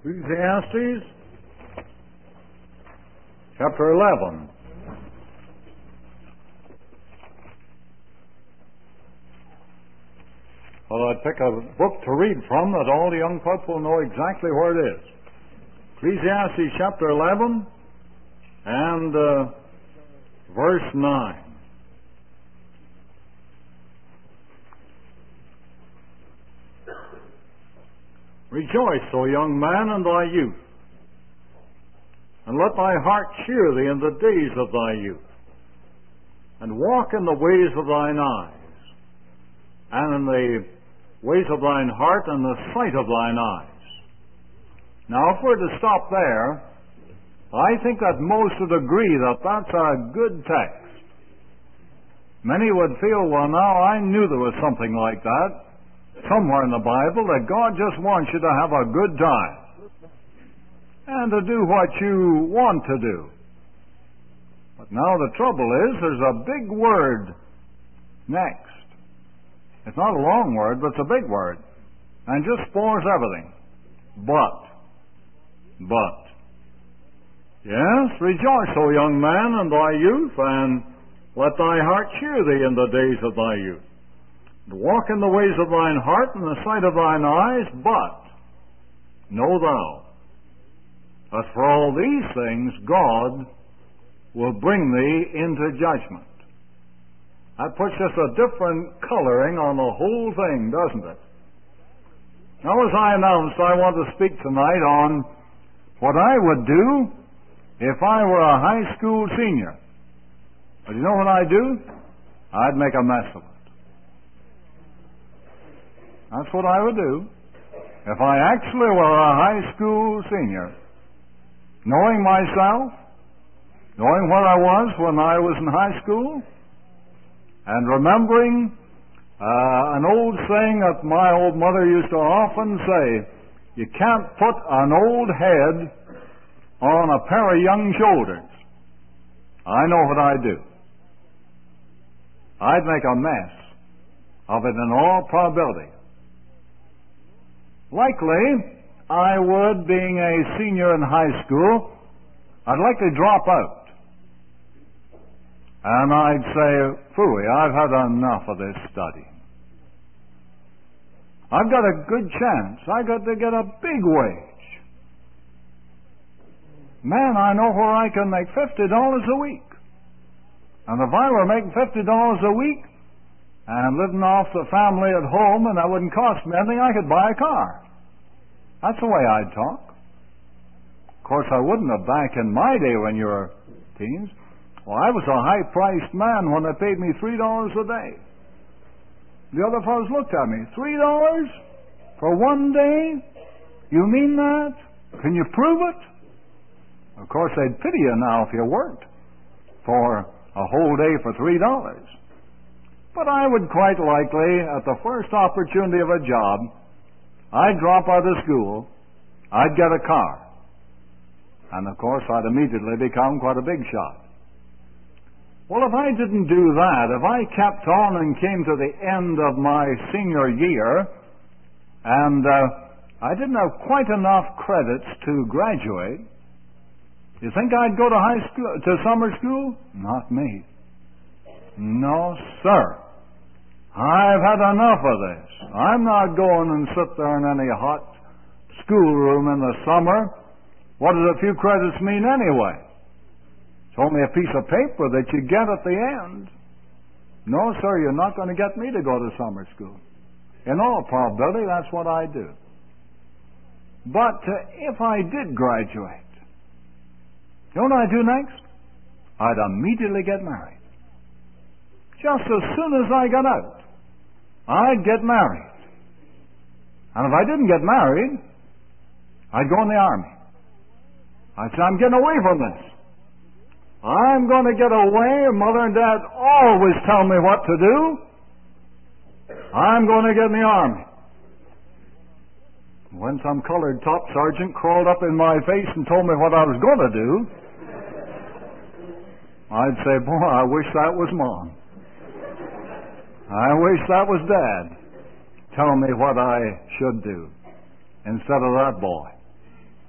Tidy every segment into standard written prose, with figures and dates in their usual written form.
Ecclesiastes chapter 11. Well, I'd pick a book to read from that all the young people will know exactly where it is. Ecclesiastes chapter 11 and verse 9. Rejoice, O young man, in thy youth, and let thy heart cheer thee in the days of thy youth, and walk in the ways of thine eyes, and in the ways of thine heart, and the sight of thine eyes. Now, if we're to stop there, I think that most would agree that that's a good text. Many would feel, well, now I knew there was something like that somewhere in the Bible, that God just wants you to have a good time and to do what you want to do. But now the trouble is, there's a big word next. It's not a long word, but it's a big word, and just spoils everything. But. Yes, rejoice, O young man, in thy youth, and let thy heart cheer thee in the days of thy youth. Walk in the ways of thine heart and the sight of thine eyes, but know thou that for all these things God will bring thee into judgment. That puts just a different coloring on the whole thing, doesn't it? Now, as I announced, I want to speak tonight on what I would do if I were a high school senior. But you know what I'd do? I'd make a mess of it. That's what I would do if I actually were a high school senior. Knowing myself, knowing where I was when I was in high school, and remembering an old saying that my old mother used to often say, you can't put an old head on a pair of young shoulders. I know what I'd do. I'd make a mess of it in all probability. Likely, I would, being a senior in high school, I'd likely drop out. And I'd say, phooey, I've had enough of this studying. I've got a good chance. I got to get a big wage. Man, I know where I can make $50 a week. And if I were making $50 a week, and living off the family at home, and that wouldn't cost me anything, I could buy a car. That's the way I'd talk. Of course, I wouldn't have back in my day when you were teens. Well, I was a high-priced man when they paid me $3 a day. The other fellows looked at me. $3 for one day? You mean that? Can you prove it? Of course, they'd pity you now if you worked for a whole day for $3. But I would quite likely, at the first opportunity of a job, I'd drop out of school, I'd get a car, and of course I'd immediately become quite a big shot. Well, if I didn't do that, if I kept on and came to the end of my senior year, and I didn't have quite enough credits to graduate, you think I'd go to high school, to summer school? Not me. No, sir. I've had enough of this. I'm not going and sit there in any hot schoolroom in the summer. What does a few credits mean anyway? It's only a piece of paper that you get at the end. No, sir, you're not going to get me to go to summer school. In all probability, that's what I do. But if I did graduate, you know what I'd do next? I'd immediately get married. Just as soon as I got out, I'd get married. And if I didn't get married, I'd go in the army. I'd say, I'm getting away from this. I'm going to get away. Mother and Dad always tell me what to do. I'm going to get in the army. When some colored top sergeant crawled up in my face and told me what I was going to do, I'd say, boy, I wish that was Mom. I wish that was Dad telling me what I should do instead of that boy.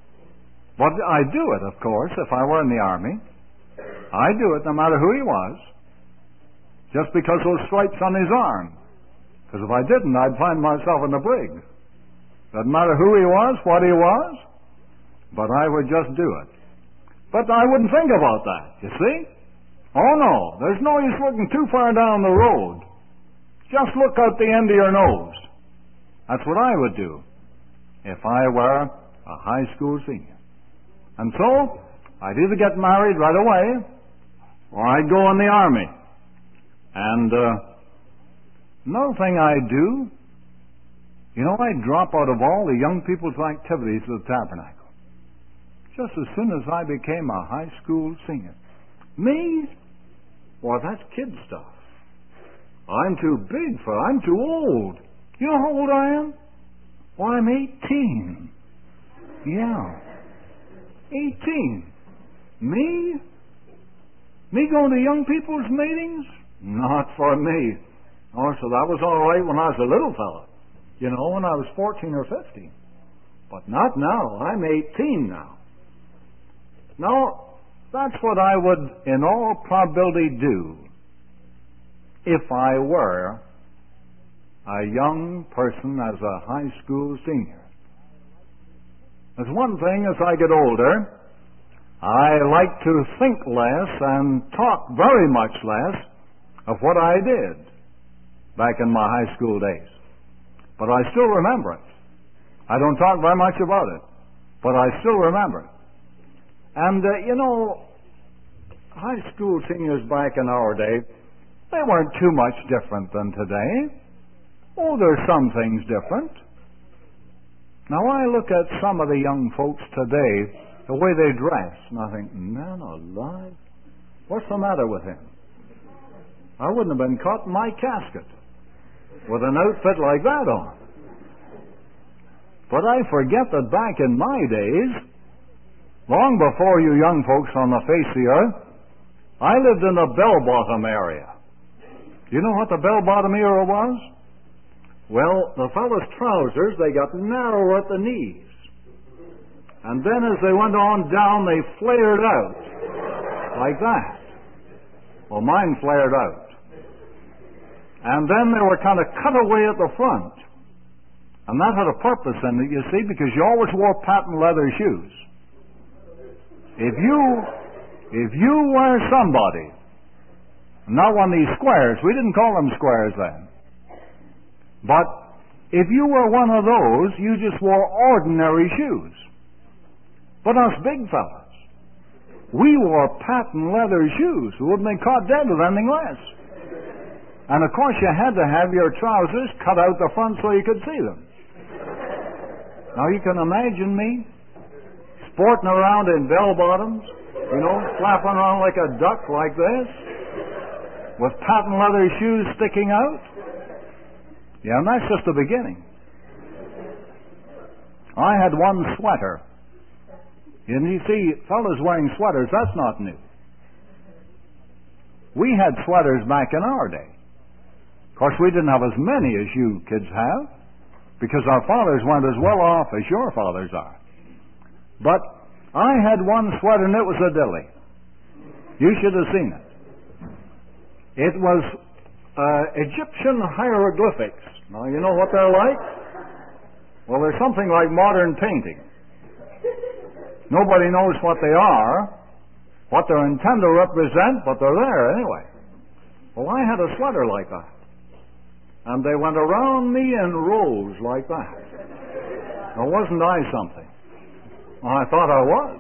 But I'd do it, of course, if I were in the Army. I'd do it no matter who he was, just because those stripes on his arm. Because if I didn't, I'd find myself in the brig. Doesn't matter who he was, what he was, but I would just do it. But I wouldn't think about that, you see? Oh no, there's no use looking too far down the road. Just look out the end of your nose. That's what I would do if I were a high school senior. And so, I'd either get married right away, or I'd go in the Army. And another thing I'd do, I'd drop out of all the young people's activities at the Tabernacle. Just as soon as I became a high school senior. Me? Well, that's kid stuff. I'm too big for it. I'm too old. You know how old I am? Well, I'm 18. Yeah. 18. Me? Me going to young people's meetings? Not for me. Oh, so that was all right when I was a little fella. When I was 14 or 15. But not now. I'm 18 now. Now, that's what I would, in all probability, do if I were a young person as a high school senior. There's one thing, as I get older, I like to think less and talk very much less of what I did back in my high school days. But I still remember it. I don't talk very much about it, but I still remember it. And, high school seniors back in our day, they weren't too much different than today. Oh, there's some things different. Now, I look at some of the young folks today, the way they dress, and I think, man alive, what's the matter with him? I wouldn't have been caught in my casket with an outfit like that on. But I forget that back in my days, long before you young folks on the face of the earth, I lived in the bell-bottom area. You know what the bell-bottom era was? Well, the fellow's trousers, they got narrow at the knees. And then as they went on down, they flared out. Like that. Well, mine flared out. And then they were kind of cut away at the front. And that had a purpose in it, you see, because you always wore patent leather shoes. If you were somebody, not one of these squares, we didn't call them squares then, but if you were one of those, you just wore ordinary shoes. But us big fellas, we wore patent leather shoes. We wouldn't be caught dead with anything less. And of course you had to have your trousers cut out the front so you could see them. Now you can imagine me sporting around in bell-bottoms, flapping around like a duck like this, with patent leather shoes sticking out. Yeah, and that's just the beginning. I had one sweater. And you see, fellas wearing sweaters, that's not new. We had sweaters back in our day. Of course, we didn't have as many as you kids have, because our fathers weren't as well off as your fathers are. But I had one sweater, and it was a dilly. You should have seen it. It was Egyptian hieroglyphics. Now, you know what they're like? Well, they're something like modern painting. Nobody knows what they are, what they're intended to represent, but they're there anyway. Well, I had a sweater like that. And they went around me in rows like that. Now, wasn't I something? Well, I thought I was.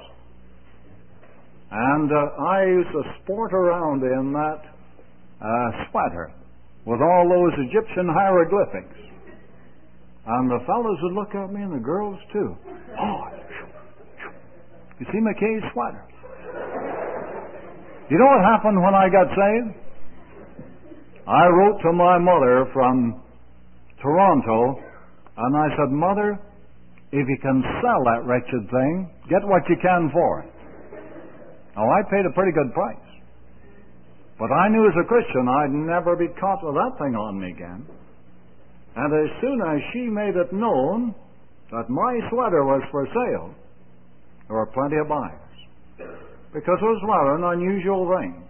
And I used to sport around in that sweater with all those Egyptian hieroglyphics. And the fellows would look at me, and the girls too. Oh, you see McKay's sweater? You know what happened when I got saved? I wrote to my mother from Toronto, and I said, Mother, if you can sell that wretched thing, get what you can for it. Now, I paid a pretty good price. But I knew as a Christian I'd never be caught with that thing on me again. And as soon as she made it known that my sweater was for sale, there were plenty of buyers, because it was rather an unusual thing.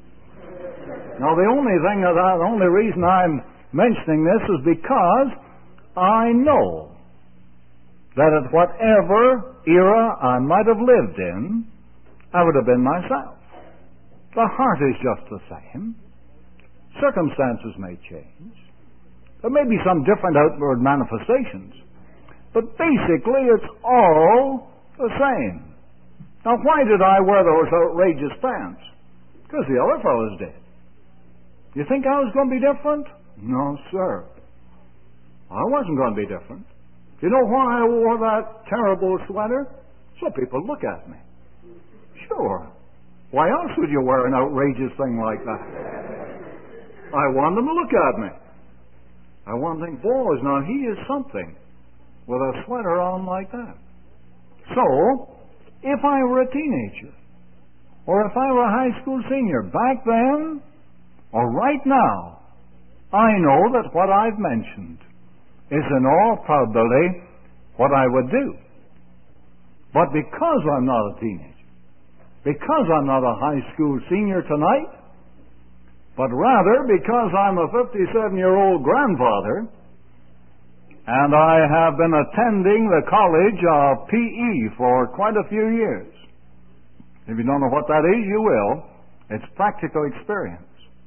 Now, the only reason I'm mentioning this is because I know that at whatever era I might have lived in, I would have been myself. The heart is just the same. Circumstances may change. There may be some different outward manifestations, but basically it's all the same. Now, why did I wear those outrageous pants? Because the other fellows did. You think I was going to be different? No, sir. I wasn't going to be different. Do you know why I wore that terrible sweater? So people look at me. Sure. Why else would you wear an outrageous thing like that? I want them to look at me. I want to think, boys, now he is something with a sweater on like that. So, if I were a teenager, or if I were a high school senior, back then, or right now, I know that what I've mentioned is in all probability what I would do. But because I'm not a teenager, because I'm not a high school senior tonight, but rather because I'm a 57-year-old grandfather, and I have been attending the College of PE for quite a few years. If you don't know what that is, you will. It's practical experience.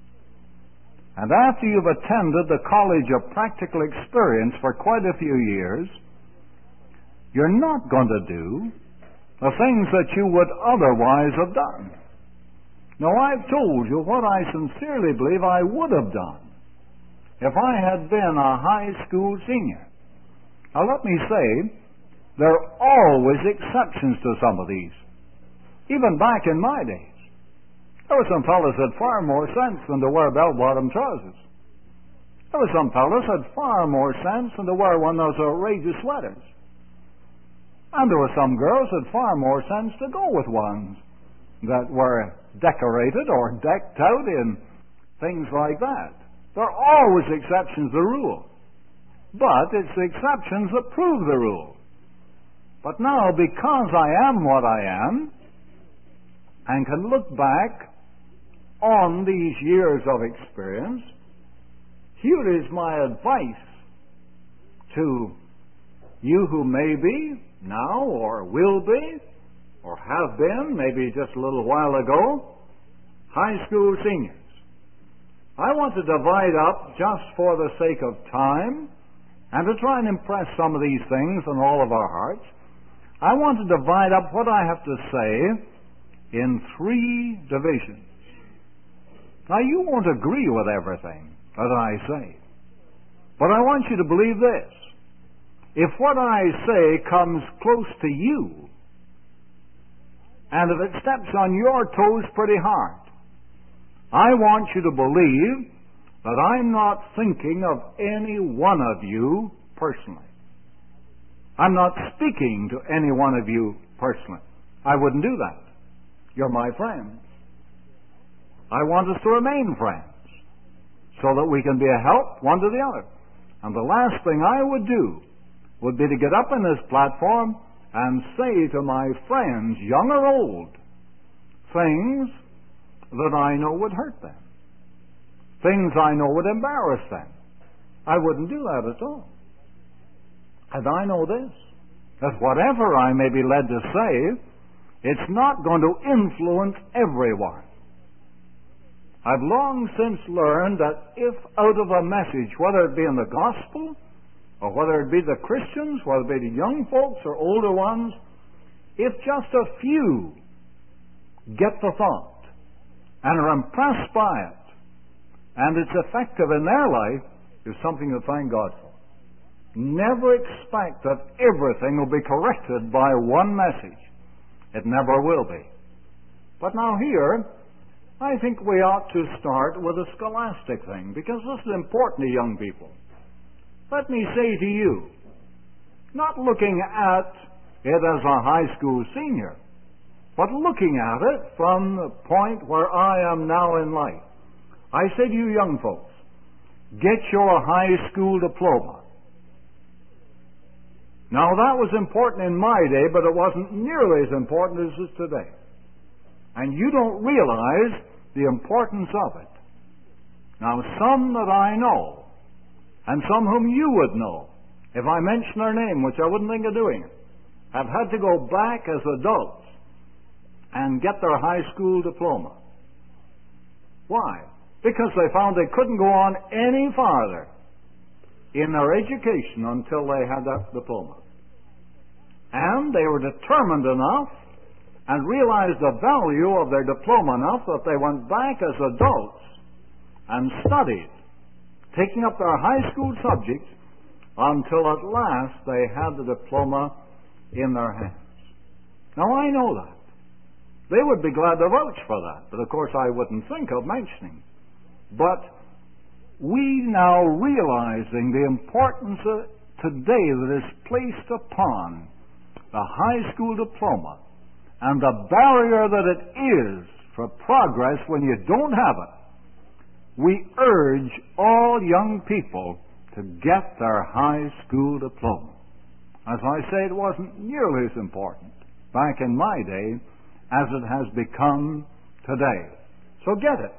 And after you've attended the College of Practical Experience for quite a few years, you're not going to do the things that you would otherwise have done. Now, I've told you what I sincerely believe I would have done if I had been a high school senior. Now, let me say, there are always exceptions to some of these. Even back in my days, there were some fellas that had far more sense than to wear bell-bottom trousers. There were some fellas that had far more sense than to wear one of those outrageous sweaters. And there were some girls that had far more sense to go with ones that were decorated or decked out in things like that. There are always exceptions to the rule. But it's the exceptions that prove the rule. But now, because I am what I am, and can look back on these years of experience, here is my advice to you who may be now or will be or have been maybe just a little while ago high school seniors. I want to divide up, just for the sake of time and to try and impress some of these things on all of our hearts, I want to divide up what I have to say in 3 divisions. Now, you won't agree with everything that I say, but I want you to believe this. If what I say comes close to you, and if it steps on your toes pretty hard, I want you to believe that I'm not thinking of any one of you personally. I'm not speaking to any one of you personally. I wouldn't do that. You're my friends. I want us to remain friends so that we can be a help one to the other. And the last thing I would do would be to get up on this platform and say to my friends, young or old, things that I know would hurt them, things I know would embarrass them. I wouldn't do that at all. And I know this, that whatever I may be led to say, it's not going to influence everyone. I've long since learned that if out of a message, whether it be in the gospel, or whether it be the Christians, whether it be the young folks or older ones, if just a few get the thought and are impressed by it, and it's effective in their life, is something to thank God for. Never expect that everything will be corrected by one message. It never will be. But now here, I think we ought to start with a scholastic thing, because this is important to young people. Let me say to you, not looking at it as a high school senior, but looking at it from the point where I am now in life. I say to you young folks, get your high school diploma. Now, that was important in my day, but it wasn't nearly as important as it is today. And you don't realize the importance of it. Now, some that I know, and some whom you would know, if I mention their name, which I wouldn't think of doing, have had to go back as adults and get their high school diploma. Why? Because they found they couldn't go on any farther in their education until they had that diploma. And they were determined enough and realized the value of their diploma enough that they went back as adults and studied, taking up their high school subjects until at last they had the diploma in their hands. Now, I know that. They would be glad to vouch for that, but of course I wouldn't think of mentioning. But we now realizing the importance today that is placed upon the high school diploma and the barrier that it is for progress when you don't have it, we urge all young people to get their high school diploma. As I say, it wasn't nearly as important back in my day as it has become today. So get it.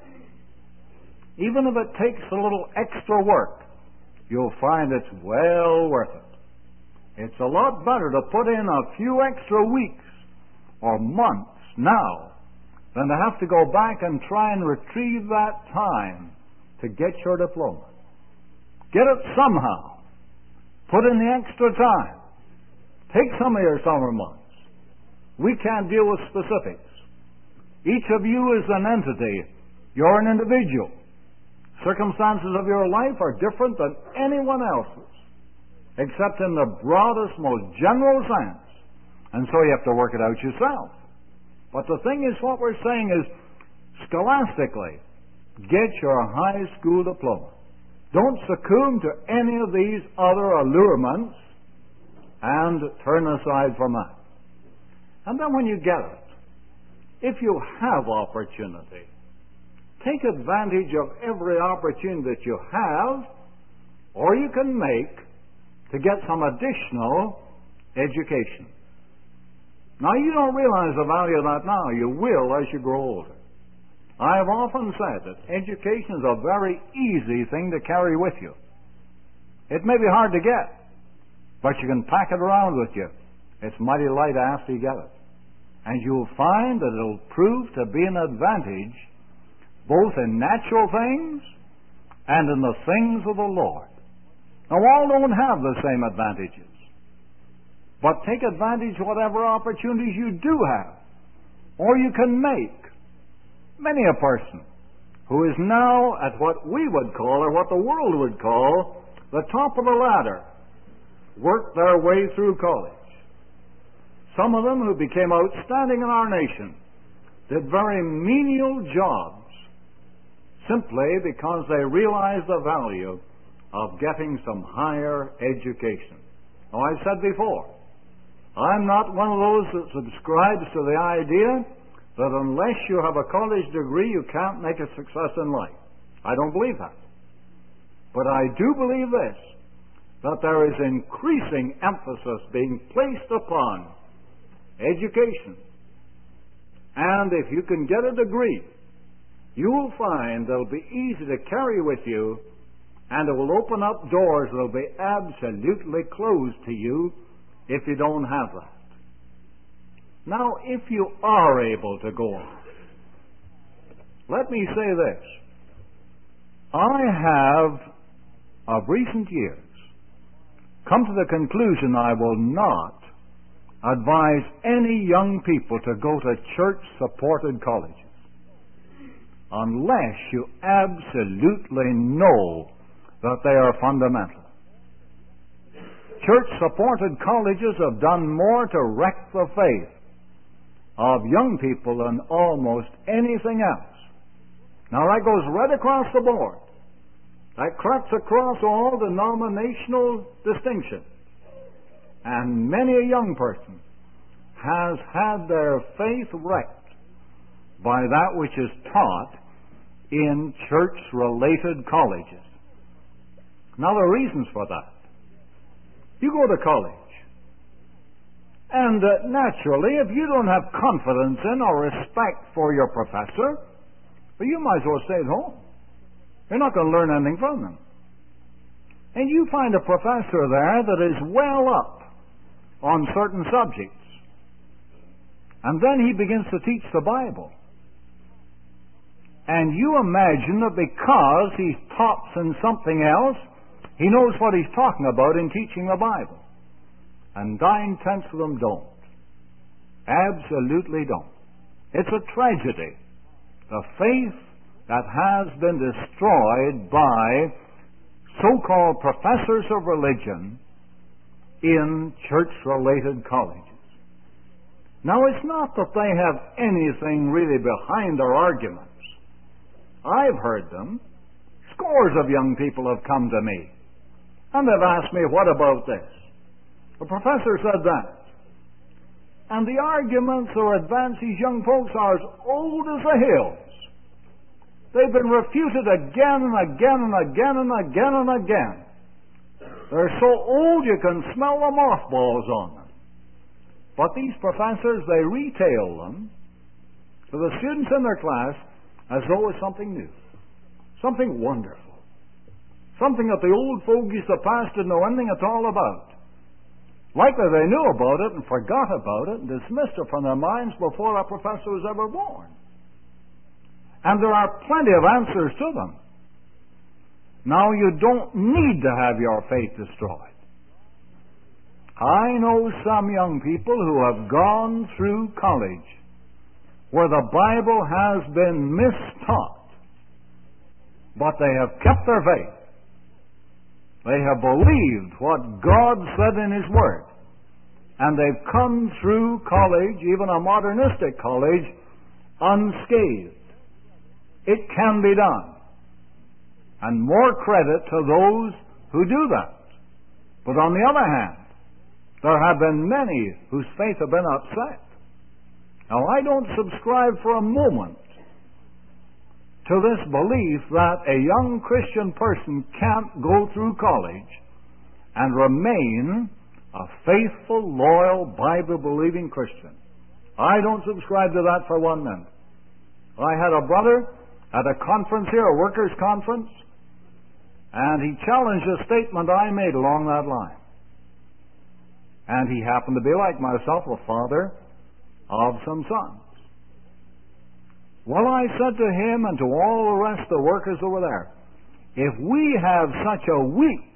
Even if it takes a little extra work, you'll find it's well worth it. It's a lot better to put in a few extra weeks or months now than to have to go back and try and retrieve that time to get your diploma. Get it somehow. Put in the extra time. Take some of your summer months. We can't deal with specifics. Each of you is an entity. You're an individual. Circumstances of your life are different than anyone else's, except in the broadest, most general sense. And so you have to work it out yourself. But the thing is, what we're saying is, scholastically, get your high school diploma. Don't succumb to any of these other allurements and turn aside from that. And then when you get it, if you have opportunity, take advantage of every opportunity that you have or you can make to get some additional education. Now, you don't realize the value of that now. You will as you grow older. I have often said that education is a very easy thing to carry with you. It may be hard to get, but you can pack it around with you. It's mighty light after you get it. And you'll find that it'll prove to be an advantage both in natural things and in the things of the Lord. Now, all don't have the same advantages. But take advantage of whatever opportunities you do have, or you can make. Many a person who is now at what we would call, or what the world would call, the top of the ladder, worked their way through college. Some of them who became outstanding in our nation did very menial jobs simply because they realized the value of getting some higher education. Now, I've said before, I'm not one of those that subscribes to the idea that unless you have a college degree, you can't make a success in life. I don't believe that. But I do believe this, that there is increasing emphasis being placed upon education. And if you can get a degree, you'll find it'll be easy to carry with you, and it will open up doors that will be absolutely closed to you if you don't have that. Now, if you are able to go on, let me say this. I have, of recent years, come to the conclusion I will not advise any young people to go to church-supported colleges unless you absolutely know that they are fundamental. Church-supported colleges have done more to wreck the faith of young people than almost anything else. Now, that goes right across the board. That cuts across all denominational distinctions. And many a young person has had their faith wrecked by that which is taught in church-related colleges. Now, there are reasons for that. You go to college, And naturally, if you don't have confidence in or respect for your professor, well, you might as well stay at home. You're not going to learn anything from them. And you find a professor there that is well up on certain subjects. And then he begins to teach the Bible. And you imagine that because he's tops in something else, he knows what he's talking about in teaching the Bible. And 9/10 of them don't. Absolutely don't. It's a tragedy. The faith that has been destroyed by so-called professors of religion in church-related colleges. Now, it's not that they have anything really behind their arguments. I've heard them. Scores of young people have come to me, and they've asked me, what about this? The professor said that. And the arguments or advance these young folks are as old as the hills. They've been refuted again and again and again and again and again. They're so old you can smell the mothballs on them. But these professors, they retail them to the students in their class as though it's something new, something wonderful, something that the old fogies of the past didn't know anything at all about. Likely they knew about it and forgot about it and dismissed it from their minds before a professor was ever born. And there are plenty of answers to them. Now, you don't need to have your faith destroyed. I know some young people who have gone through college where the Bible has been mistaught, but they have kept their faith. They have believed what God said in His Word, and they've come through college, even a modernistic college, unscathed. It can be done. And more credit to those who do that. But on the other hand, there have been many whose faith have been upset. Now, I don't subscribe for a moment to this belief that a young Christian person can't go through college and remain a faithful, loyal, Bible-believing Christian. I don't subscribe to that for 1 minute. I had a brother at a conference here, a workers' conference, and he challenged a statement I made along that line. And he happened to be, like myself, a father of some sons. Well, I said to him and to all the rest of the workers that were there, if we have such a weak,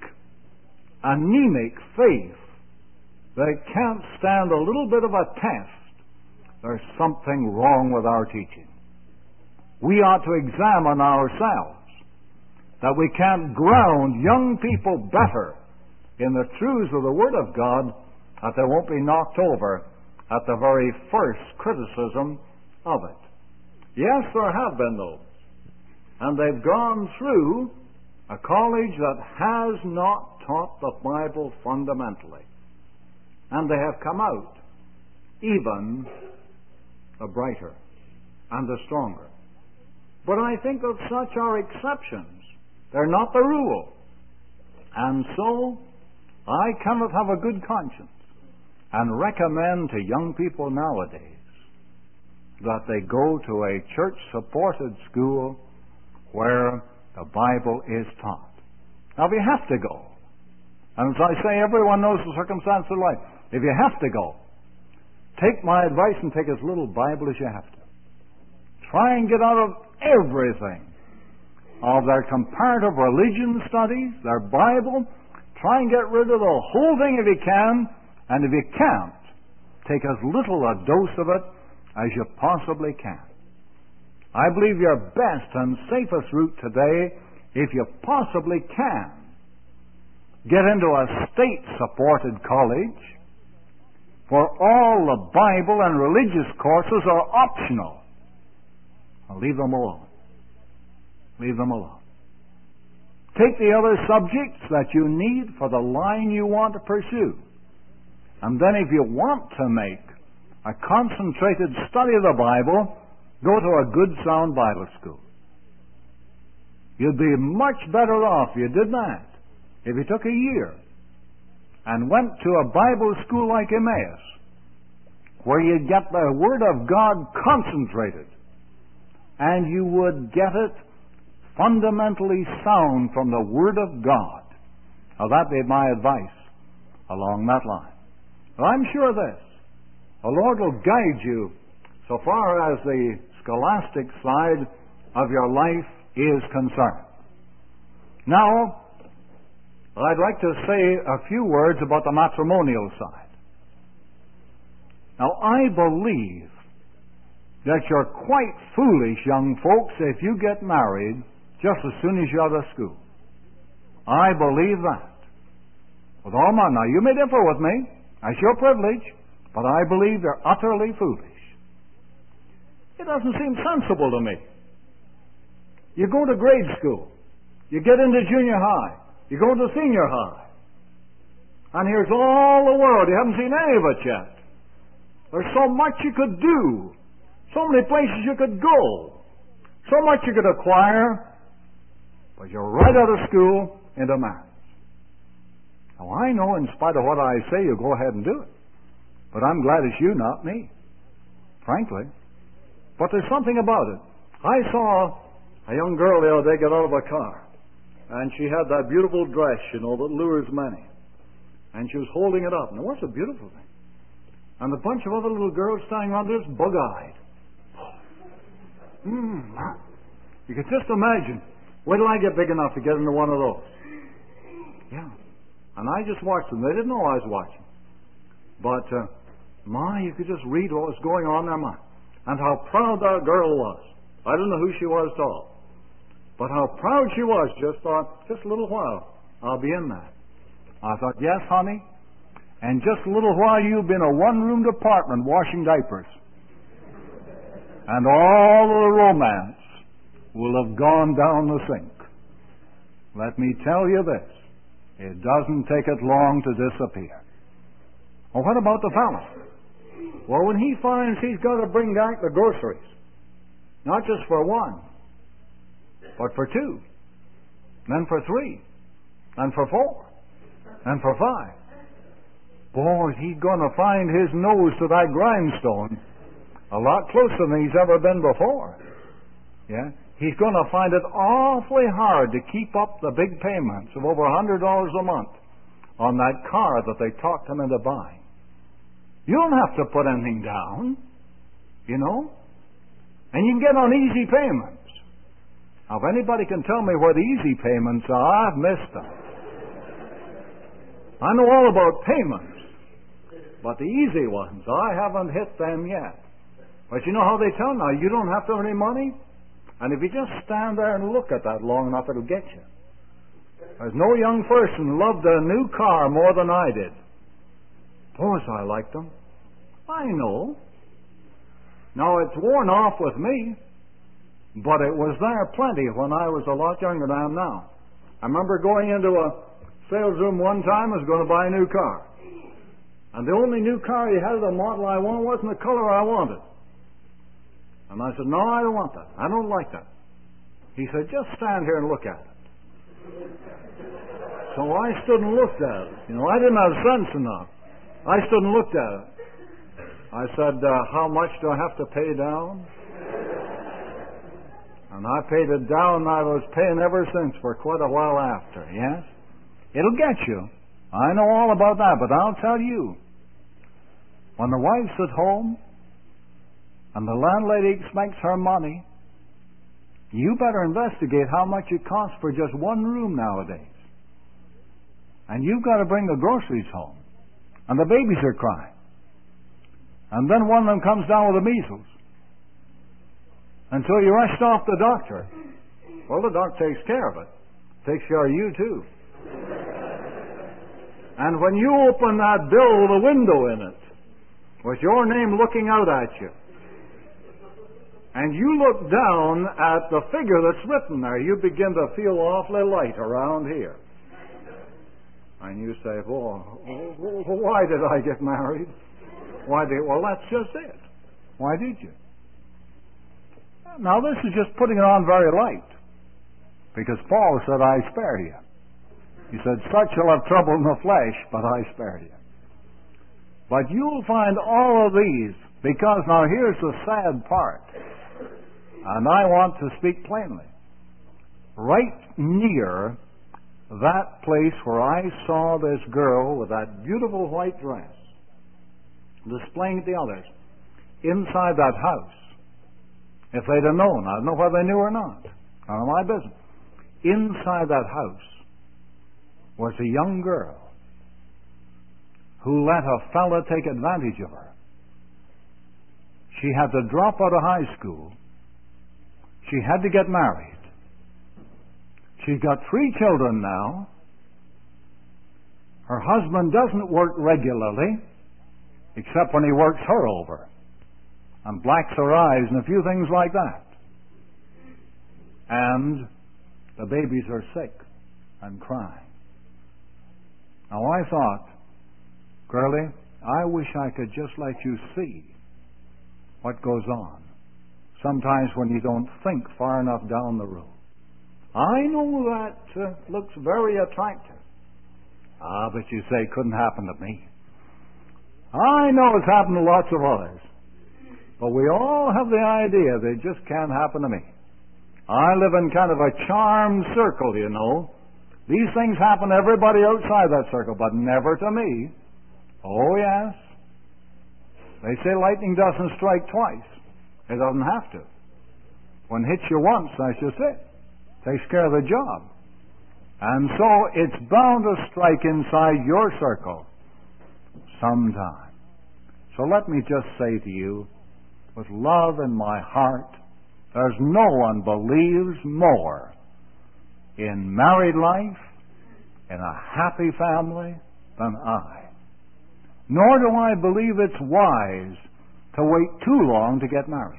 anemic faith that it can't stand a little bit of a test, there's something wrong with our teaching. We ought to examine ourselves, that we can't ground young people better in the truths of the Word of God, that they won't be knocked over at the very first criticism of it. Yes, there have been those, and they've gone through a college that has not taught the Bible fundamentally, and they have come out even the brighter and the stronger. But I think that such are exceptions. They're not the rule. And so, I cannot have a good conscience and recommend to young people nowadays that they go to a church-supported school where the Bible is taught. Now, if you have to go, and as I say, everyone knows the circumstance of life. If you have to go, take my advice and take as little Bible as you have to. Try and get out of everything of their comparative religion studies, their Bible. Try and get rid of the whole thing if you can, and if you can't, take as little a dose of it as you possibly can. I believe your best and safest route today, if you possibly can, get into a state-supported college where all the Bible and religious courses are optional. Now, leave them alone. Leave them alone. Take the other subjects that you need for the line you want to pursue. And then if you want to make a concentrated study of the Bible, go to a good, sound Bible school. You'd be much better off if you did that. If you took a year and went to a Bible school like Emmaus, where you'd get the Word of God concentrated, and you would get it fundamentally sound from the Word of God. Now that be my advice along that line. But I'm sure this, the Lord will guide you so far as the scholastic side of your life is concerned. Now, I'd like to say a few words about the matrimonial side. Now, I believe that you're quite foolish, young folks, if you get married just as soon as you're out of school. I believe that. With all my... Now, you may differ with me. That's your privilege. But I believe they're utterly foolish. It doesn't seem sensible to me. You go to grade school. You get into junior high. You go to senior high. And here's all the world. You haven't seen any of it yet. There's so much you could do. So many places you could go. So much you could acquire. But you're right out of school into marriage. Now, I know in spite of what I say, you go ahead and do it. But I'm glad it's you, not me. Frankly. But there's something about it. I saw a young girl the other day get out of a car. And she had that beautiful dress, you know, that lures many. And she was holding it up. Now, what's a beautiful thing? And a bunch of other little girls standing around there, bug-eyed. You can just imagine. Wait till I get big enough to get into one of those. Yeah. And I just watched them. They didn't know I was watching. But, you could just read what was going on in their mind. And how proud that girl was. I don't know who she was at all. But how proud she was, just thought, just a little while, I'll be in that. I thought, yes, honey, and just a little while you'll be in a one-room department washing diapers. And all of the romance will have gone down the sink. Let me tell you this, it doesn't take it long to disappear. Well, what about the fellow? Well, when he finds he's got to bring back the groceries, not just for one, but for two, then for three, and for four, and for five. Boy, he's going to find his nose to that grindstone a lot closer than he's ever been before. Yeah? He's going to find it awfully hard to keep up the big payments of over $100 a month on that car that they talked him into buying. You don't have to put anything down, you know, and you can get on easy payments. Now, if anybody can tell me where the easy payments are, I've missed them. I know all about payments, but the easy ones, I haven't hit them yet. But you know how they tell now, you don't have to have any money? And if you just stand there and look at that long enough, it'll get you. There's no young person loved a new car more than I did. Of course I liked them. I know. Now, it's worn off with me. But it was there plenty when I was a lot younger than I am now. I remember going into a sales room one time. I was going to buy a new car. And the only new car he had, the model I wanted, wasn't the color I wanted. And I said, no, I don't want that. I don't like that. He said, just stand here and look at it. So I stood and looked at it. You know, I didn't have sense enough. I stood and looked at it. I said, how much do I have to pay down? And I paid it down, and I was paying ever since for quite a while after, yes? It'll get you. I know all about that, but I'll tell you. When the wife's at home, and the landlady expects her money, you better investigate how much it costs for just one room nowadays. And you've got to bring the groceries home. And the babies are crying. And then one of them comes down with the measles. Until you rushed off the doctor. Well, the doctor takes care of it. Takes care of you, too. And when you open that bill with a window in it, with your name looking out at you, and you look down at the figure that's written there, you begin to feel awfully light around here. And you say, well, why did I get married? Well, that's just it. Why did you? Now, this is just putting it on very light. Because Paul said, I spare you. He said, such shall have trouble in the flesh, but I spare you. But you'll find all of these, because now here's the sad part, and I want to speak plainly. Right near that place where I saw this girl with that beautiful white dress displaying the others, inside that house, if they'd have known, I don't know whether they knew or not, none of my business, inside that house was a young girl who let a fella take advantage of her. She had to drop out of high school. She had to get married. She's got 3 children now. Her husband doesn't work regularly, except when he works her over and blacks her eyes and a few things like that. And the babies are sick and crying. Now I thought, girlie, I wish I could just let you see what goes on sometimes when you don't think far enough down the road. I know that looks very attractive. But you say, couldn't happen to me. I know it's happened to lots of others. But we all have the idea that it just can't happen to me. I live in kind of a charmed circle, you know. These things happen to everybody outside that circle, but never to me. Oh, yes. They say lightning doesn't strike twice. It doesn't have to. When it hits you once, that's just it. Takes care of the job. And so it's bound to strike inside your circle sometime. So let me just say to you, with love in my heart, there's no one believes more in married life, in a happy family, than I. Nor do I believe it's wise to wait too long to get married.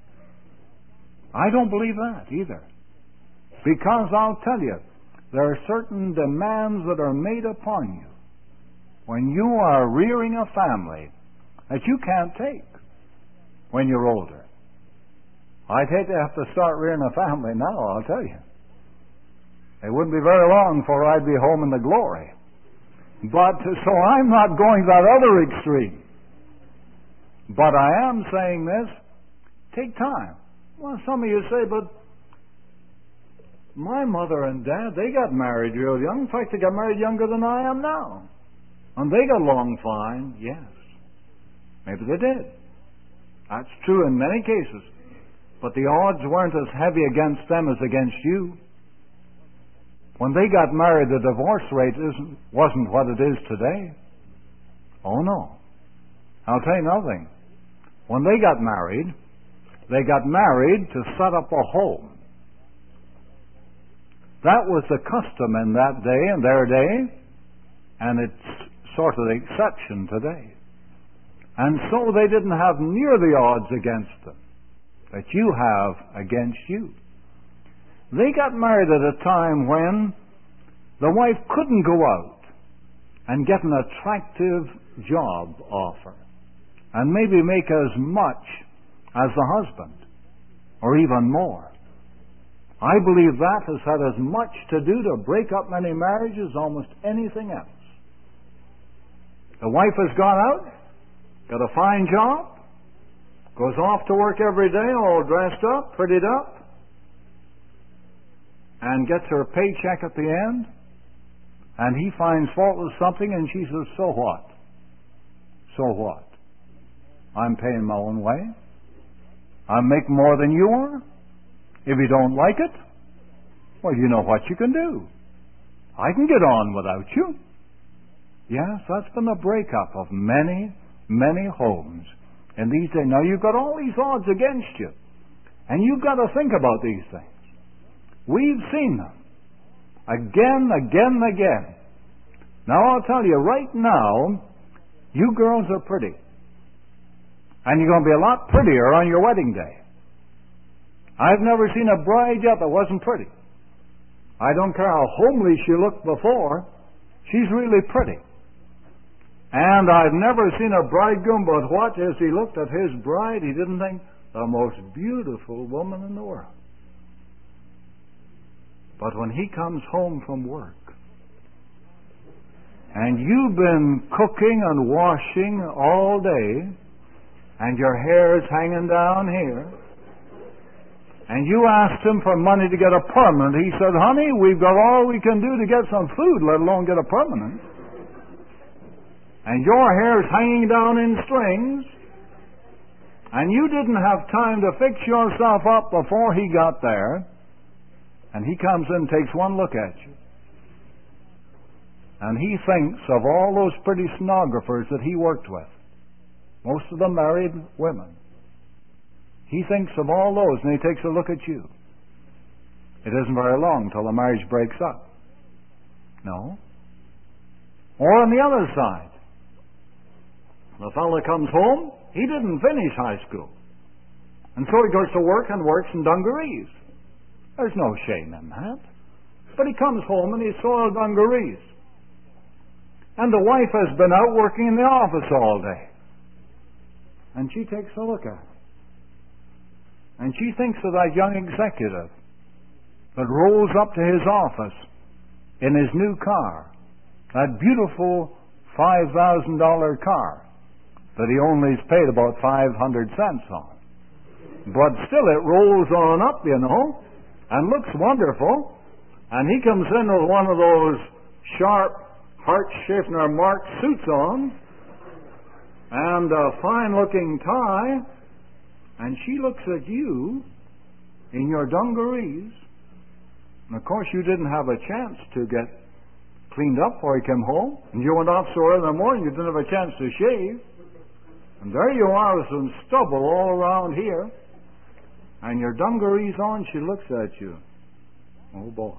I don't believe that either. Because I'll tell you, there are certain demands that are made upon you when you are rearing a family that you can't take when you're older. I'd hate to have to start rearing a family now, I'll tell you. It wouldn't be very long before I'd be home in the glory. But, so I'm not going that other extreme. But I am saying this, take time. Well, some of you say, but my mother and dad, they got married real young. In fact, they got married younger than I am now. And they got along fine. Yes. Maybe they did. That's true in many cases. But the odds weren't as heavy against them as against you. When they got married, the divorce rate wasn't what it is today. Oh, no. I'll tell you nothing. When they got married to set up a home. That was the custom in that day, in their day, and it's sort of the exception today. And so they didn't have near the odds against them that you have against you. They got married at a time when the wife couldn't go out and get an attractive job offer and maybe make as much as the husband, or even more. I believe that has had as much to do to break up many marriages as almost anything else. The wife has gone out, got a fine job, goes off to work every day all dressed up, prettied up, and gets her paycheck at the end, and he finds fault with something, and she says, so what? So what? I'm paying my own way. I'm making more than you are. If you don't like it, well, you know what you can do. I can get on without you. Yes, that's been the breakup of many, many homes in these days. Now, you've got all these odds against you, and you've got to think about these things. We've seen them again, again, and again. Now, I'll tell you, right now, you girls are pretty. And you're going to be a lot prettier on your wedding day. I've never seen a bride yet that wasn't pretty. I don't care how homely she looked before, she's really pretty. And I've never seen a bridegroom, but what, as he looked at his bride, he didn't think, the most beautiful woman in the world. But when he comes home from work, and you've been cooking and washing all day, and your hair is hanging down here, and you asked him for money to get a permanent. He said, honey, we've got all we can do to get some food, let alone get a permanent. And your hair is hanging down in strings, and you didn't have time to fix yourself up before he got there, and he comes in and takes one look at you. And he thinks of all those pretty stenographers that he worked with, most of them married women. He thinks of all those, and he takes a look at you. It isn't very long till the marriage breaks up. No. Or on the other side, the fellow comes home, he didn't finish high school. And so he goes to work and works in dungarees. There's no shame in that. But he comes home and he's soiled dungarees. And the wife has been out working in the office all day. And she takes a look at him. And she thinks of that young executive that rolls up to his office in his new car, that beautiful $5,000 car that he only has paid about 500 cents on. But still it rolls on up, and looks wonderful. And he comes in with one of those sharp Hart-Schaffner Mark suits on and a fine-looking tie. And she looks at you in your dungarees. And of course you didn't have a chance to get cleaned up before you came home. And you went off so early in the morning you didn't have a chance to shave. And there you are with some stubble all around here. And your dungarees on, she looks at you. Oh boy.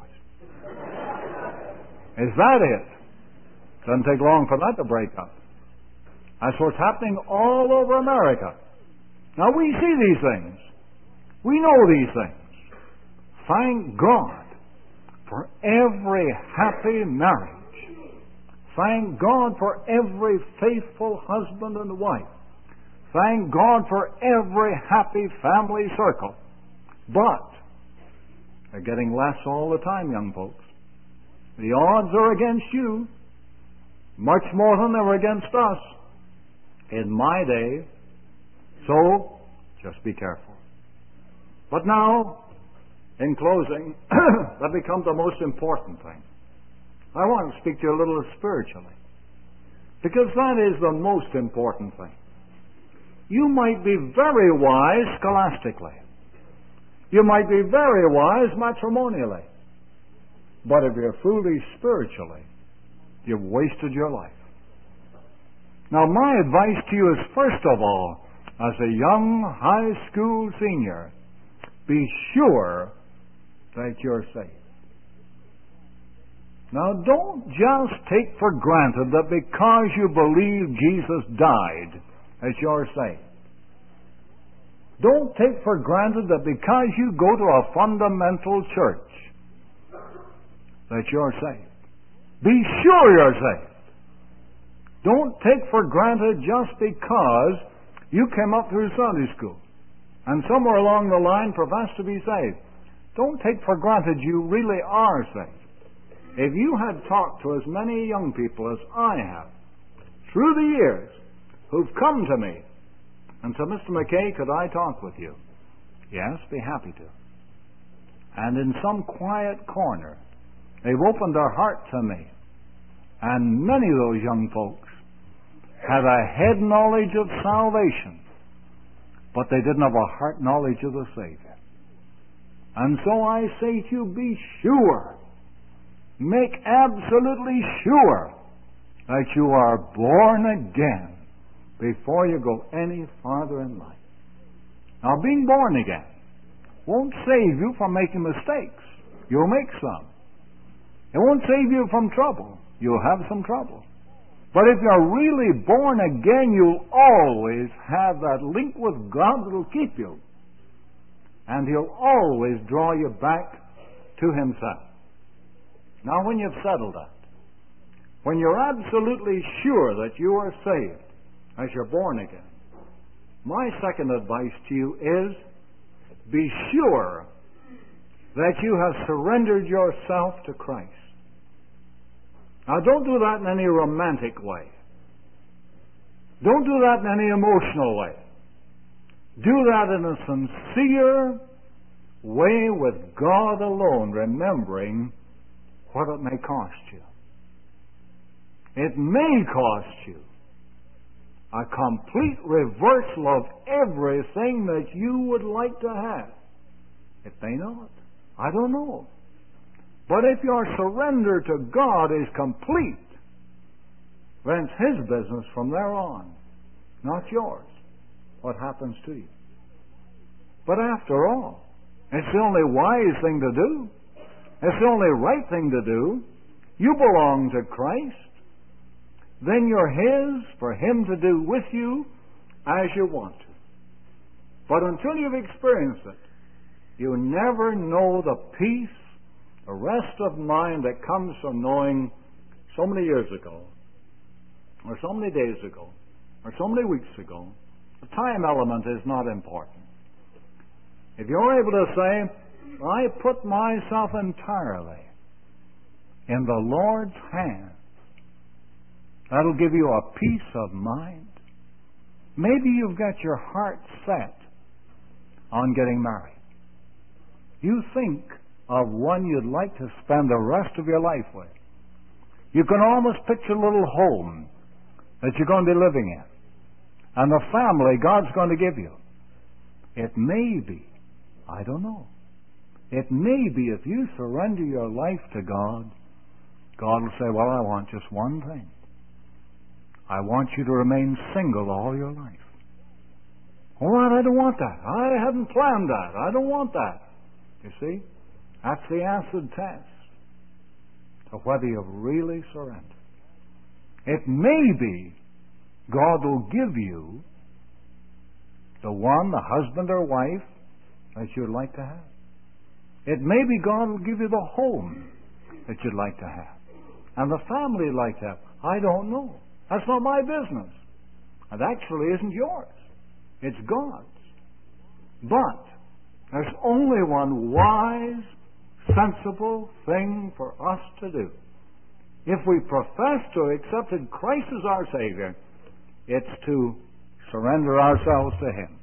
Is that it? Doesn't take long for that to break up. That's what's happening all over America. Now we see these things. We know these things. Thank God for every happy marriage. Thank God for every faithful husband and wife. Thank God for every happy family circle. But they're getting less all the time, young folks. The odds are against you, much more than they were against us in my day. So, just be careful. But now, in closing, that becomes the most important thing. I want to speak to you a little spiritually, because that is the most important thing. You might be very wise scholastically. You might be very wise matrimonially. But if you're foolish spiritually, you've wasted your life. Now, my advice to you is, first of all, as a young high school senior, be sure that you're saved. Now, don't just take for granted that because you believe Jesus died, that you're saved. Don't take for granted that because you go to a fundamental church, that you're saved. Be sure you're saved. Don't take for granted just because you came up through Sunday school and somewhere along the line professed to be saved. Don't take for granted you really are saved. If you had talked to as many young people as I have through the years who've come to me and said, Mr. McKay, could I talk with you? Yes, be happy to. And in some quiet corner, they've opened their heart to me. And many of those young folks had a head knowledge of salvation, but they didn't have a heart knowledge of the Savior. And so I say to you, be sure, make absolutely sure that you are born again before you go any farther in life. Now, being born again won't save you from making mistakes. You'll make some. It won't save you from trouble. You'll have some trouble. But if you're really born again, you'll always have that link with God that'll keep you. And He'll always draw you back to Himself. Now, when you've settled that, when you're absolutely sure that you are saved as you're born again, my second advice to you is, be sure that you have surrendered yourself to Christ. Now, don't do that in any romantic way. Don't do that in any emotional way. Do that in a sincere way with God alone, remembering what it may cost you. It may cost you a complete reversal of everything that you would like to have. It may not. I don't know. But if your surrender to God is complete, then it's His business from there on, not yours, what happens to you. But after all, it's the only wise thing to do. It's the only right thing to do. You belong to Christ. Then you're His for Him to do with you as you want to. But until you've experienced it, you never know the peace, the rest of mind that comes from knowing so many years ago, or so many days ago, or so many weeks ago. The time element is not important. If you're able to say, I put myself entirely in the Lord's hands, that'll give you a peace of mind. Maybe you've got your heart set on getting married. You think of one you'd like to spend the rest of your life with. You can almost picture a little home that you're going to be living in, and the family God's going to give you. It may be, I don't know, it may be if you surrender your life to God, God will say, well, I want just one thing. I want you to remain single all your life. All right, I don't want that. I hadn't planned that. I don't want that. You see? That's the acid test of whether you've really surrendered. It may be God will give you the one, the husband or wife, that you'd like to have. It may be God will give you the home that you'd like to have, and the family you'd like to have. I don't know. That's not my business. It actually isn't yours. It's God's. But there's only one wise, sensible thing for us to do. If we profess to have accepted Christ as our Savior, it's to surrender ourselves to Him.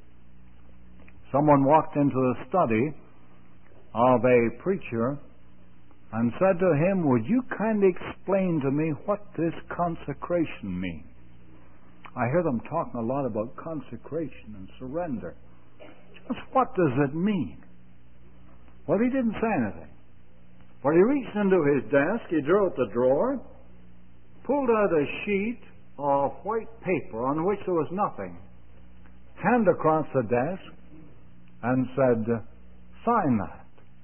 Someone walked into the study of a preacher and said to him, would you kindly explain to me what this consecration means? I hear them talking a lot about consecration and surrender. Just what does it mean? Well, he didn't say anything. But he reached into his desk, he drew out the drawer, pulled out a sheet of white paper on which there was nothing, handed across the desk, and said, sign that.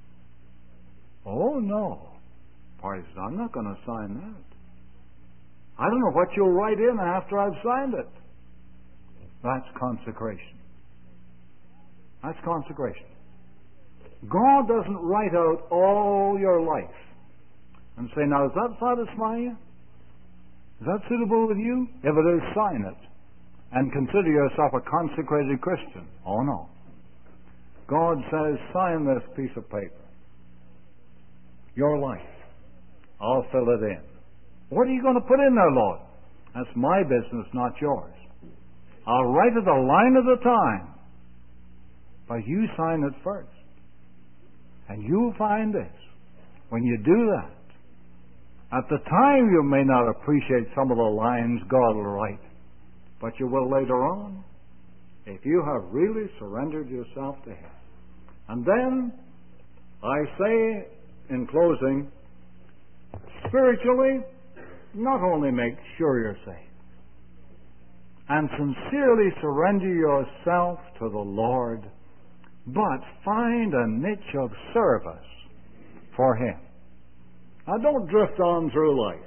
Oh, no. Party said, I'm not going to sign that. I don't know what you'll write in after I've signed it. That's consecration. That's consecration. God doesn't write out all your life and say, now, does that satisfy you? Is that suitable with you? If it is, sign it and consider yourself a consecrated Christian. Oh, no. God says, sign this piece of paper. Your life. I'll fill it in. What are you going to put in there, Lord? That's my business, not yours. I'll write it a line at a time. But you sign it first. And you'll find this. When you do that, at the time you may not appreciate some of the lines God will write, but you will later on, if you have really surrendered yourself to Him. And then, I say in closing, spiritually, not only make sure you're safe, and sincerely surrender yourself to the Lord, but find a niche of service for Him. Now, don't drift on through life,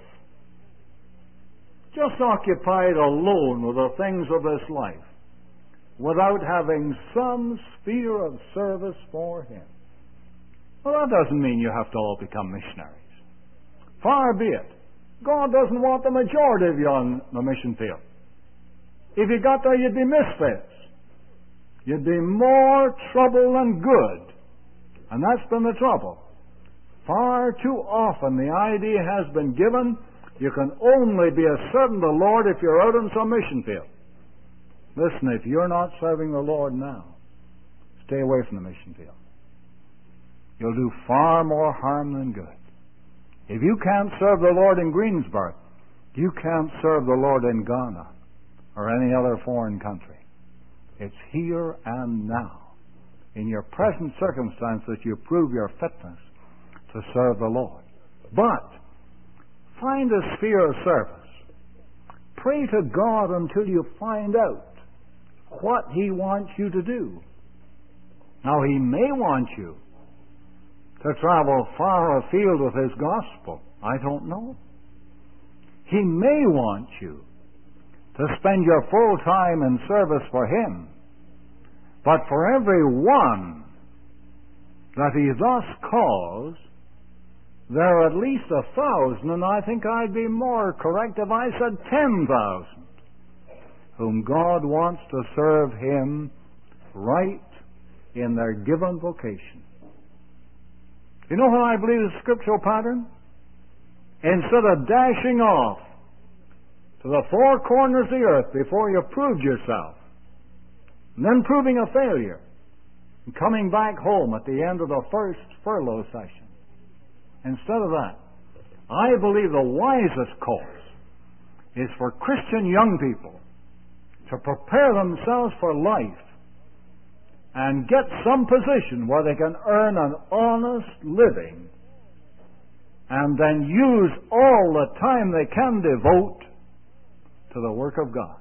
just occupied alone with the things of this life, without having some sphere of service for Him. Well, that doesn't mean you have to all become missionaries. Far be it. God doesn't want the majority of you on the mission field. If you got there, you'd be misfits. You'd be more trouble than good. And that's been the trouble. Far too often the idea has been given you can only be a servant of the Lord if you're out on some mission field. Listen, if you're not serving the Lord now, stay away from the mission field. You'll do far more harm than good. If you can't serve the Lord in Greensburg, you can't serve the Lord in Ghana or any other foreign country. It's here and now, in your present circumstance, that you prove your fitness to serve the Lord. But find a sphere of service. Pray to God until you find out what He wants you to do. Now, He may want you to travel far afield with His gospel. I don't know. He may want you to spend your full time in service for Him. But for every one that He thus calls, there are at least 1,000, and I think I'd be more correct if I said 10,000, whom God wants to serve Him right in their given vocation. You know what I believe is the scriptural pattern? Instead of dashing off to the four corners of the earth before you proved yourself, and then proving a failure, and coming back home at the end of the first furlough session, instead of that, I believe the wisest course is for Christian young people to prepare themselves for life and get some position where they can earn an honest living and then use all the time they can devote to the work of God.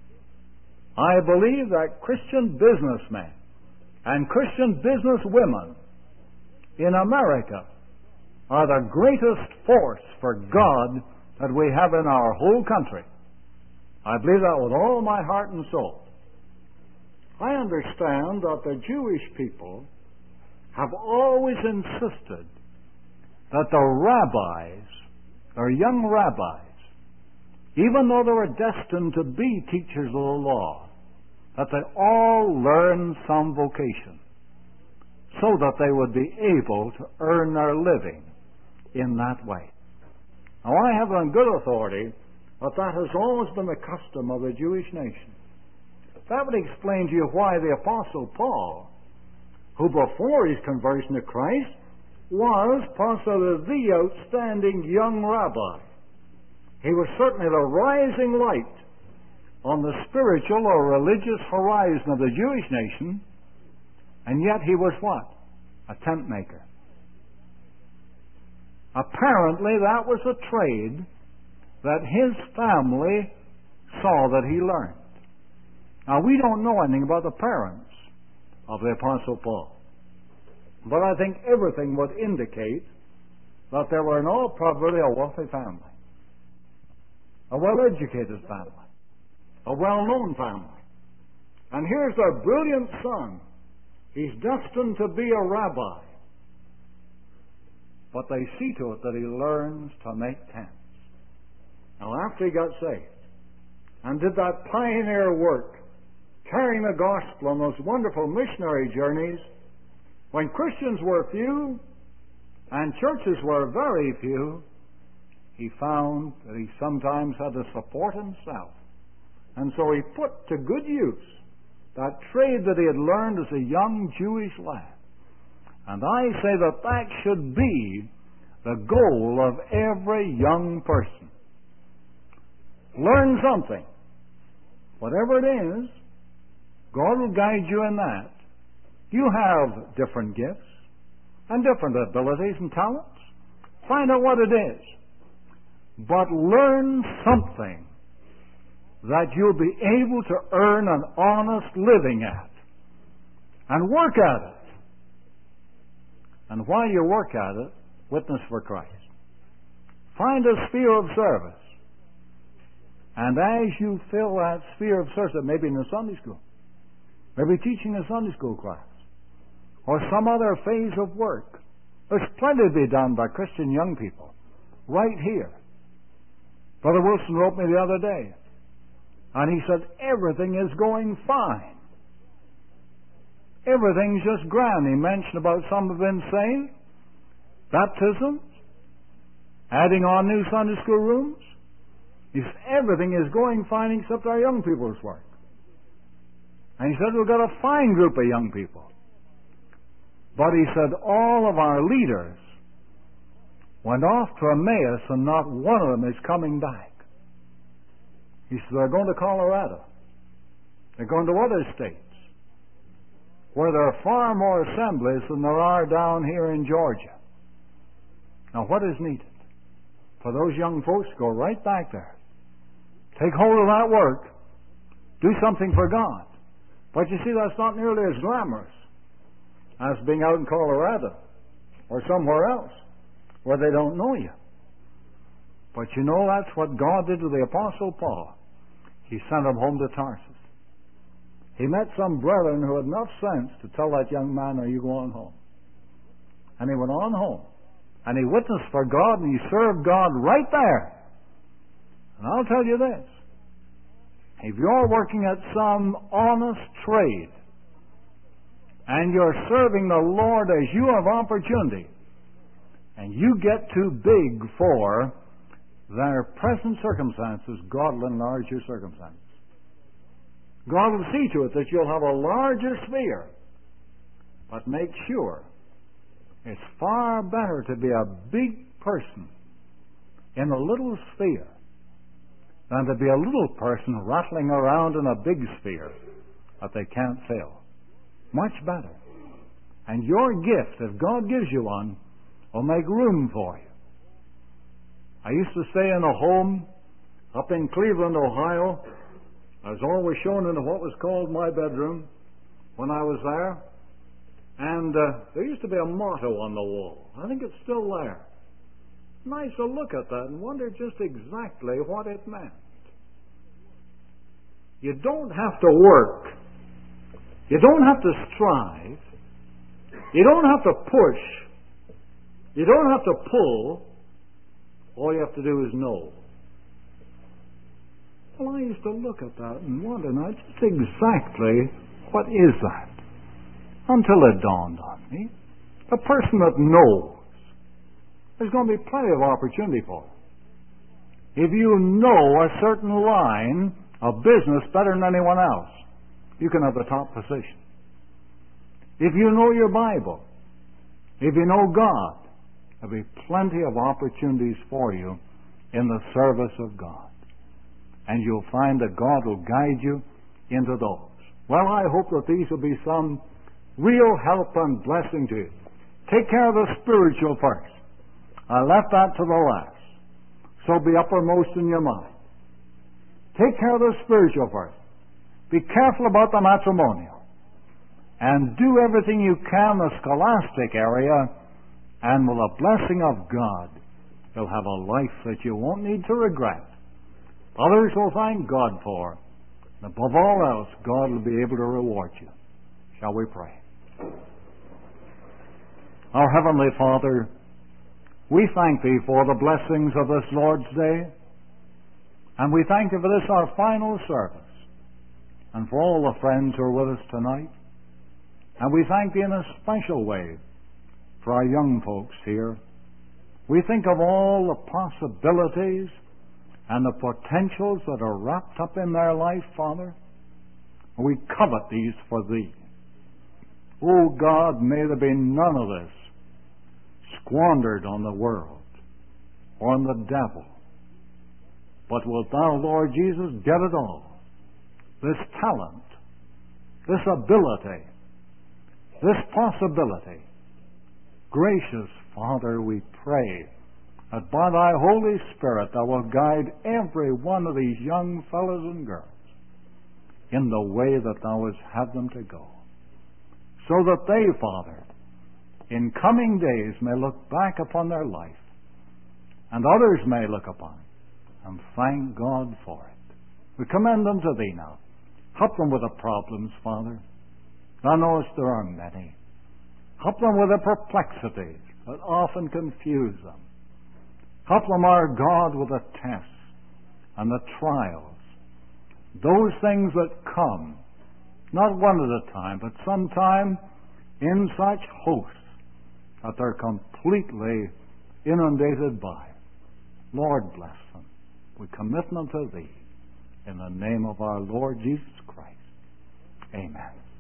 I believe that Christian businessmen and Christian businesswomen in America are the greatest force for God that we have in our whole country. I believe that with all my heart and soul. I understand that the Jewish people have always insisted that the rabbis, or young rabbis, even though they were destined to be teachers of the law, that they all learn some vocation so that they would be able to earn their living in that way. Now, I have on good authority that that has always been the custom of the Jewish nation. That would explain to you why the Apostle Paul, who before his conversion to Christ was possibly the outstanding young rabbi. He was certainly the rising light on the spiritual or religious horizon of the Jewish nation, and yet he was what? A tent maker. Apparently that was a trade that his family saw that he learned. Now, we don't know anything about the parents of the Apostle Paul, but I think everything would indicate that they were in all probability a wealthy family, a well-educated family, a well-known family. And here's their brilliant son. He's destined to be a rabbi, but they see to it that he learns to make tents. Now, after he got saved and did that pioneer work, carrying the gospel on those wonderful missionary journeys, when Christians were few and churches were very few, he found that he sometimes had to support himself. And so he put to good use that trade that he had learned as a young Jewish lad. And I say that that should be the goal of every young person. Learn something. Whatever it is, God will guide you in that. You have different gifts and different abilities and talents. Find out what it is. But learn something that you'll be able to earn an honest living at. And work at it. And while you work at it, witness for Christ. Find a sphere of service. And as you fill that sphere of service, maybe in the Sunday school, maybe teaching a Sunday school class, or some other phase of work, there's plenty to be done by Christian young people right here. Brother Wilson wrote me the other day, and he said, everything is going fine. Everything's just grand. He mentioned about some have been saved. baptisms, adding on new Sunday school rooms. He said, everything is going fine except our young people's work. And he said, we've got a fine group of young people. But he said, all of our leaders went off to Emmaus and not one of them is coming back. He said, they're going to Colorado. They're going to other states where there are far more assemblies than there are down here in Georgia. Now, what is needed? For those young folks to go right back there. Take hold of that work. Do something for God. But you see, that's not nearly as glamorous as being out in Colorado or somewhere else where they don't know you. But you know, that's what God did to the Apostle Paul. He sent him home to Tarsus. He met some brethren who had enough sense to tell that young man, are you going home? And he went on home. And he witnessed for God, and he served God right there. And I'll tell you this. If you're working at some honest trade, and you're serving the Lord as you have opportunity, and you get too big for their present circumstances, God will enlarge your circumstances. God will see to it that you'll have a larger sphere. But make sure it's far better to be a big person in a little sphere than to be a little person rattling around in a big sphere that they can't fill. Much better. And your gift, if God gives you one, will make room for you. I used to stay in a home up in Cleveland, Ohio. I was always shown into what was called my bedroom when I was there. And there used to be a motto on the wall. I think it's still there. And I used to look at that and wonder just exactly what it meant. You don't have to work. You don't have to strive. You don't have to push. You don't have to pull. All you have to do is know. Well, I used to look at that and wonder, now, just exactly what is that? Until it dawned on me. A person that knows, there's going to be plenty of opportunity for it. If you know a certain line of business better than anyone else, you can have the top position. If you know your Bible, if you know God, there'll be plenty of opportunities for you in the service of God. And you'll find that God will guide you into those. Well, I hope that these will be some real help and blessing to you. Take care of the spiritual first. I left that to the last. So be uppermost in your mind. Take care of the spiritual first. Be careful about the matrimonial. And do everything you can in the scholastic area, and with the blessing of God, you'll have a life that you won't need to regret. Others will thank God for. And above all else, God will be able to reward you. Shall we pray? Our Heavenly Father, we thank Thee for the blessings of this Lord's Day, and we thank Thee for this our final service, and for all the friends who are with us tonight. And we thank Thee in a special way for our young folks here. We think of all the possibilities and the potentials that are wrapped up in their life, Father. We covet these for Thee. Oh God, may there be none of this squandered on the world or on the devil. But wilt Thou, Lord Jesus, get it all. This talent, this ability, this possibility. Gracious Father, we pray that by Thy Holy Spirit Thou wilt guide every one of these young fellows and girls in the way that Thou wouldst have them to go, so that they, Father, in coming days may look back upon their life, and others may look upon it and thank God for it. We commend them to Thee now. Help them with the problems, Father. Thou knowest there are many. Help them with the perplexities that often confuse them. Help them, our God, with the tests and the trials. Those things that come, not one at a time, but sometime in such hosts that they're completely inundated by. Lord, bless them. We commit them to Thee in the name of our Lord Jesus Christ. Amen.